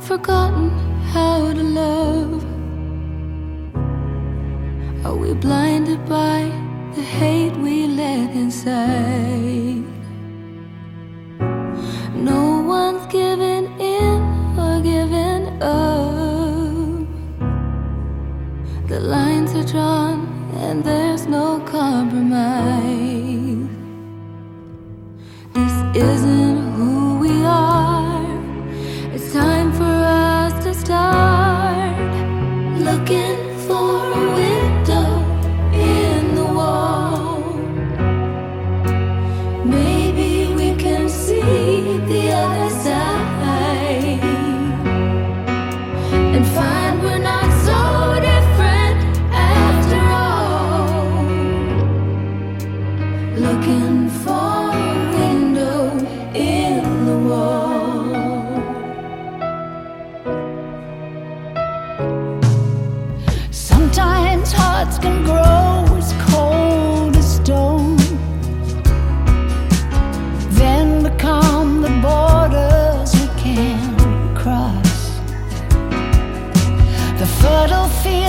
forgotten how to love? Are we blinded by the hate we let inside? No one's giving in or giving up. The lines are drawn and there's no compromise. This isn't who we are. It's time for us to start looking for a window in the wall. Maybe we can see the other side and find we're not so different after all. Looking for a window in the wall. Sometimes hearts can grow as cold as stone, then become the borders we can't cross. The fertile field